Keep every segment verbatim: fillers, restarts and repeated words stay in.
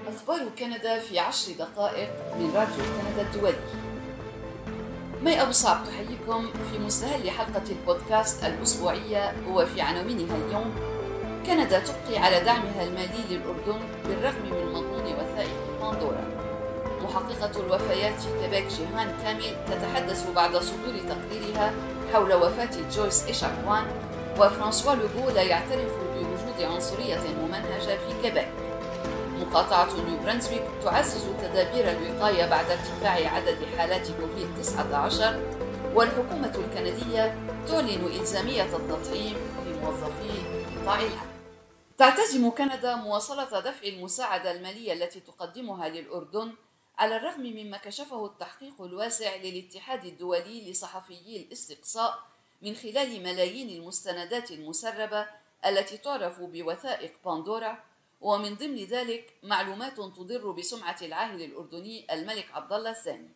أخبار كندا في عشر دقائق من راديو كندا الدولي. مي أبو صعب تحييكم في مستهل حلقة البودكاست الأسبوعية. وفي عناوينها اليوم: كندا تبقي على دعمها المالي للأردن بالرغم من مضمون وثائق بندورا. محققة الوفيات في كيبيك جيهان كامل تتحدث بعد صدور تقريرها حول وفاة جويس إيشاكوان. وفرانسوا لوغو لا يعترف بوجود عنصرية ممنهجة في كيبيك. مقاطعة نيو برنسويك تعزز تدابير الوقاية بعد ارتفاع عدد حالات كوفيد تسعة عشر. والحكومة الكندية تعلن إلزامية التطعيم لموظفي قطاع العمل. تعتزم كندا مواصلة دفع المساعدة المالية التي تقدمها للأردن على الرغم مما كشفه التحقيق الواسع للاتحاد الدولي لصحفيي الاستقصاء من خلال ملايين المستندات المسربة التي تعرف بوثائق بندورا، ومن ضمن ذلك معلومات تضر بسمعة العاهل الأردني الملك عبد الله الثاني.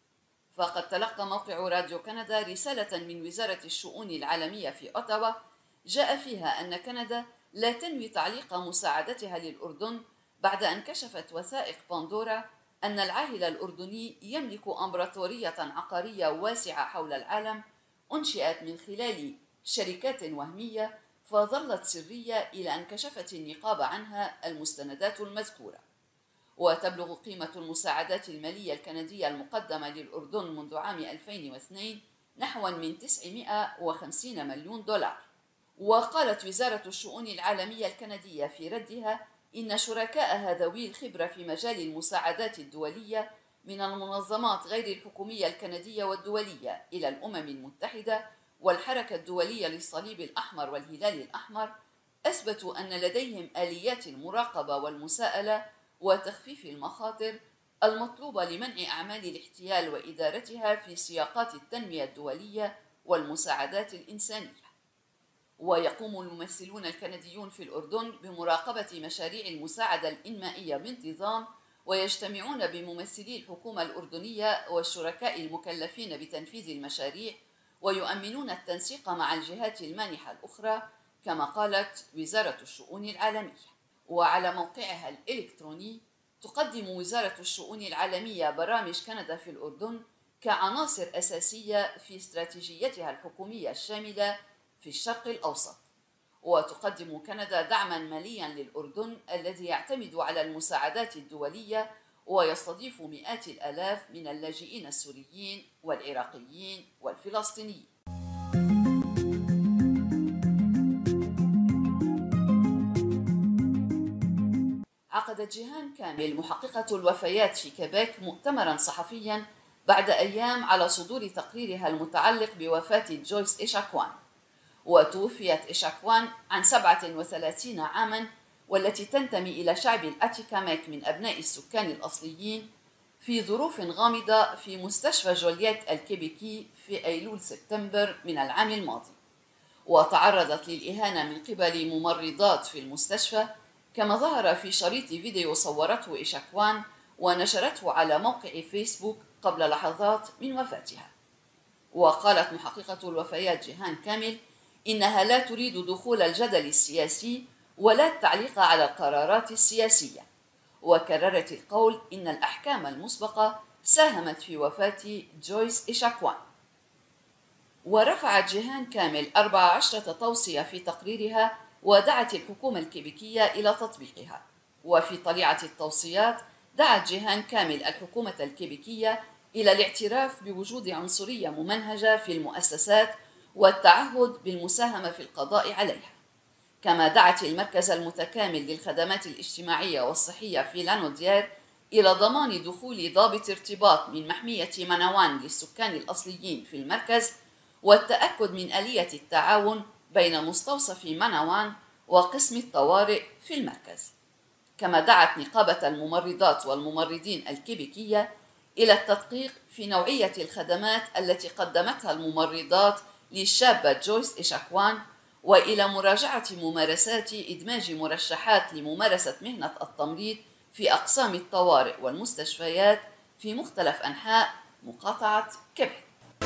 فقد تلقى موقع راديو كندا رسالة من وزارة الشؤون العالمية في أوتاوا جاء فيها أن كندا لا تنوي تعليق مساعدتها للأردن بعد أن كشفت وثائق بندورا أن العاهل الأردني يملك أمبراطورية عقارية واسعة حول العالم أنشئت من خلال شركات وهمية فظلت سرية إلى أن كشفت النقابة عنها المستندات المذكورة. وتبلغ قيمة المساعدات المالية الكندية المقدمة للأردن منذ عام ألفين واثنين نحو من تسعمائة وخمسين مليون دولار. وقالت وزارة الشؤون العالمية الكندية في ردها إن شركاءها ذوي الخبرة في مجال المساعدات الدولية من المنظمات غير الحكومية الكندية والدولية إلى الأمم المتحدة والحركة الدولية للصليب الأحمر والهلال الأحمر أثبتوا أن لديهم آليات المراقبة والمساءلة وتخفيف المخاطر المطلوبة لمنع أعمال الاحتيال وإدارتها في سياقات التنمية الدولية والمساعدات الإنسانية. ويقوم الممثلون الكنديون في الأردن بمراقبة مشاريع المساعدة الإنمائية بانتظام، ويجتمعون بممثلي الحكومة الأردنية والشركاء المكلفين بتنفيذ المشاريع، ويؤمنون التنسيق مع الجهات المانحة الأخرى كما قالت وزارة الشؤون العالمية. وعلى موقعها الإلكتروني تقدم وزارة الشؤون العالمية برامج كندا في الأردن كعناصر أساسية في استراتيجيتها الحكومية الشاملة في الشرق الأوسط. وتقدم كندا دعما ماليا للأردن الذي يعتمد على المساعدات الدولية ويستضيف مئات الآلاف من اللاجئين السوريين والعراقيين والفلسطينيين. عقدت جيهان كامل محققة الوفيات في كيبيك مؤتمرا صحفيا بعد أيام على صدور تقريرها المتعلق بوفاة جويس إيشاكوان. وتوفيت إيشاكوان عن سبعة وثلاثين عاما، والتي تنتمي إلى شعب الأتيكاميك من أبناء السكان الأصليين، في ظروف غامضة في مستشفى جولييت الكيبيكي في أيلول سبتمبر من العام الماضي. وتعرضت للإهانة من قبل ممرضات في المستشفى كما ظهر في شريط فيديو صورته إيشاكوان ونشرته على موقع فيسبوك قبل لحظات من وفاتها. وقالت محققة الوفيات جيهان كامل إنها لا تريد دخول الجدل السياسي ولا التعليق على القرارات السياسية، وكررت القول إن الأحكام المسبقة ساهمت في وفاة جويس إيشاكوان. ورفعت جيهان كامل أربع عشرة توصية في تقريرها ودعت الحكومة الكيبيكية إلى تطبيقها. وفي طليعة التوصيات دعت جيهان كامل الحكومة الكيبيكية إلى الاعتراف بوجود عنصرية ممنهجة في المؤسسات والتعهد بالمساهمة في القضاء عليها. كما دعت المركز المتكامل للخدمات الاجتماعية والصحية في لانودير إلى ضمان دخول ضابط ارتباط من محمية مناوان للسكان الأصليين في المركز والتأكد من آلية التعاون بين مستوصف مناوان وقسم الطوارئ في المركز. كما دعت نقابة الممرضات والممرضين الكيبيكية إلى التدقيق في نوعية الخدمات التي قدمتها الممرضات للشابة جويس إيشاكوان، وإلى مراجعة ممارسات إدماج مرشحات لممارسة مهنة التمريض في أقسام الطوارئ والمستشفيات في مختلف أنحاء مقاطعة كيبيك.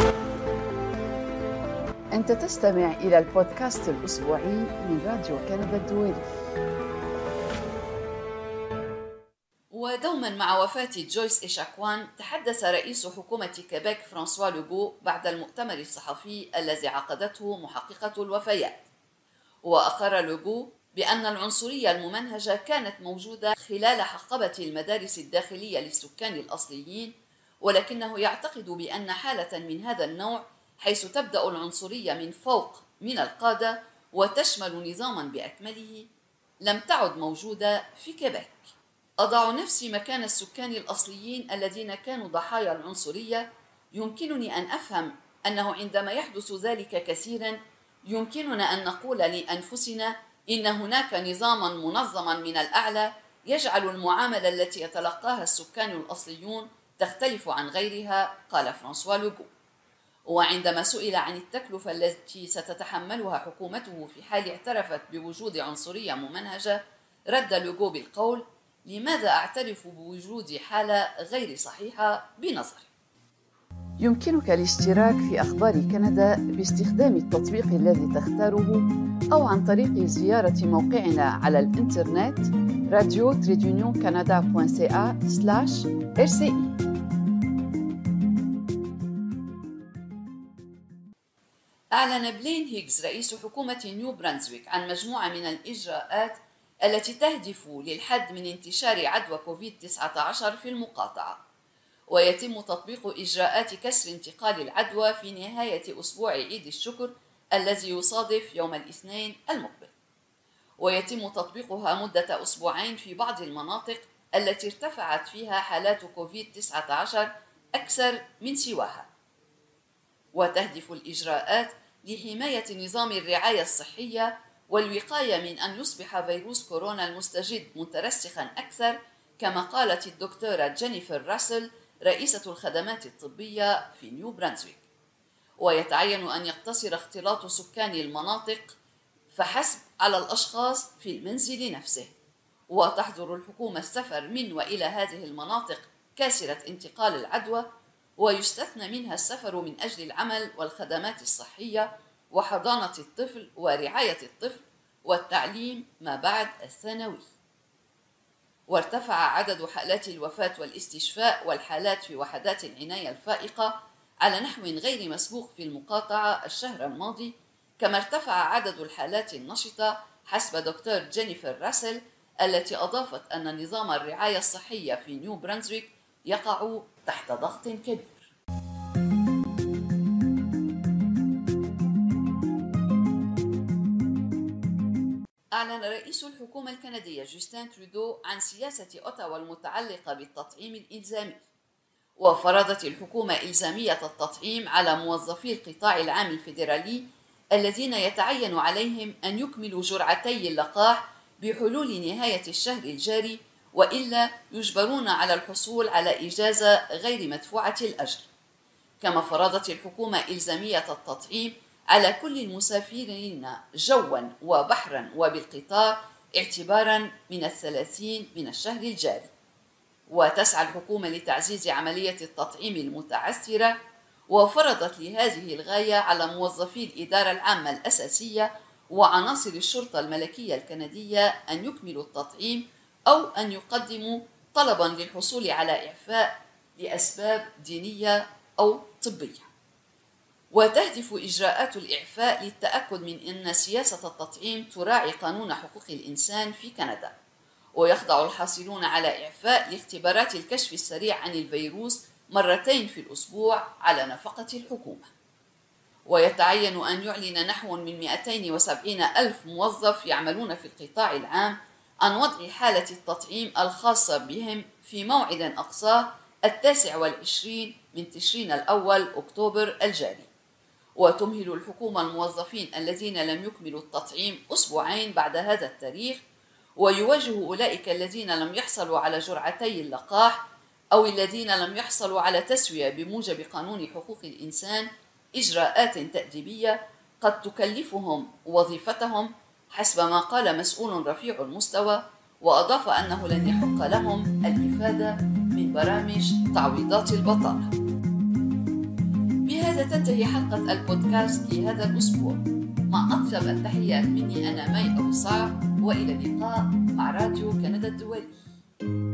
أنت تستمع إلى البودكاست الأسبوعي من راديو كندا الدولي. ودوما مع وفاة جويس إيشاكوان، تحدث رئيس حكومة كيبيك فرانسوا لوغو بعد المؤتمر الصحفي الذي عقدته محققة الوفيات. وأقر لوغو بأن العنصرية الممنهجة كانت موجودة خلال حقبة المدارس الداخلية للسكان الأصليين، ولكنه يعتقد بأن حالة من هذا النوع، حيث تبدأ العنصرية من فوق من القادة وتشمل نظاما بأكمله، لم تعد موجودة في كيبيك. أضع نفسي مكان السكان الأصليين الذين كانوا ضحايا العنصرية. يمكنني أن أفهم أنه عندما يحدث ذلك كثيرا، يمكننا أن نقول لأنفسنا إن هناك نظاما منظما من الأعلى يجعل المعاملة التي يتلقاها السكان الأصليون تختلف عن غيرها، قال فرانسوا لوغو. وعندما سئل عن التكلفة التي ستتحملها حكومته في حال اعترفت بوجود عنصرية ممنهجة، رد لوغو بالقول: لماذا أعترف بوجود حالة غير صحيحة بنظري؟ يمكنك الاشتراك في أخبار كندا باستخدام التطبيق الذي تختاره، أو عن طريق زيارة موقعنا على الإنترنت راديو تريدونيون كندا دوت سي إيه سلاش إر سي إي. أعلن بلين هيغز رئيس حكومة نيو برانزويك عن مجموعة من الإجراءات التي تهدف للحد من انتشار عدوى كوفيد تسعة عشر في المقاطعة، ويتم تطبيق إجراءات كسر انتقال العدوى في نهاية أسبوع عيد الشكر الذي يصادف يوم الاثنين المقبل، ويتم تطبيقها مدة أسبوعين في بعض المناطق التي ارتفعت فيها حالات كوفيد تسعة عشر أكثر من سواها. وتهدف الإجراءات لحماية نظام الرعاية الصحية والوقاية من أن يصبح فيروس كورونا المستجد مترسخا أكثر، كما قالت الدكتورة جينيفر راسل رئيسة الخدمات الطبية في نيو برانزويك. ويتعين أن يقتصر اختلاط سكان المناطق فحسب على الأشخاص في المنزل نفسه، وتحظر الحكومة السفر من وإلى هذه المناطق كاسرة انتقال العدوى، ويستثنى منها السفر من أجل العمل والخدمات الصحية وحضانة الطفل ورعاية الطفل والتعليم ما بعد الثانوي. وارتفع عدد حالات الوفاة والاستشفاء والحالات في وحدات العناية الفائقة على نحو غير مسبوق في المقاطعة الشهر الماضي، كما ارتفع عدد الحالات النشطة حسب دكتور جينيفر راسل، التي أضافت أن نظام الرعاية الصحية في نيو برانزويك يقع تحت ضغط كبير. أعلن رئيس الحكومة الكندية جوستين ترودو عن سياسة أوتاوا المتعلقة بالتطعيم الإلزامي، وفرضت الحكومة إلزامية التطعيم على موظفي القطاع العام الفيدرالي الذين يتعين عليهم أن يكملوا جرعتي اللقاح بحلول نهاية الشهر الجاري، وإلا يجبرون على الحصول على إجازة غير مدفوعة الأجر. كما فرضت الحكومة إلزامية التطعيم على كل المسافرين جوا وبحرا وبالقطار اعتبارا من الثلاثين من الشهر الجاري. وتسعى الحكومة لتعزيز عملية التطعيم المتعثرة، وفرضت لهذه الغاية على موظفي الإدارة العامة الأساسية وعناصر الشرطة الملكية الكندية أن يكملوا التطعيم أو أن يقدموا طلبا للحصول على إعفاء لأسباب دينية أو طبية. وتهدف إجراءات الإعفاء للتأكد من أن سياسة التطعيم تراعي قانون حقوق الإنسان في كندا، ويخضع الحاصلون على إعفاء لاختبارات الكشف السريع عن الفيروس مرتين في الأسبوع على نفقة الحكومة. ويتعين أن يعلن نحو من مئتين وسبعين ألف موظف يعملون في القطاع العام عن وضع حالة التطعيم الخاصة بهم في موعد أقصاه التاسع والعشرين من تشرين الأول أكتوبر الجاري. وتمهل الحكومة الموظفين الذين لم يكملوا التطعيم أسبوعين بعد هذا التاريخ، ويواجه أولئك الذين لم يحصلوا على جرعتي اللقاح أو الذين لم يحصلوا على تسوية بموجب قانون حقوق الإنسان إجراءات تأديبية قد تكلفهم وظيفتهم، حسب ما قال مسؤول رفيع المستوى. وأضاف أنه لن يحق لهم الإفادة من برامج تعويضات البطالة. بهذا تنتهي حلقة البودكاست لهذا الأسبوع، مع أطيب التحيات مني أنا مي أبو صعب، وإلى اللقاء مع راديو كندا الدولي.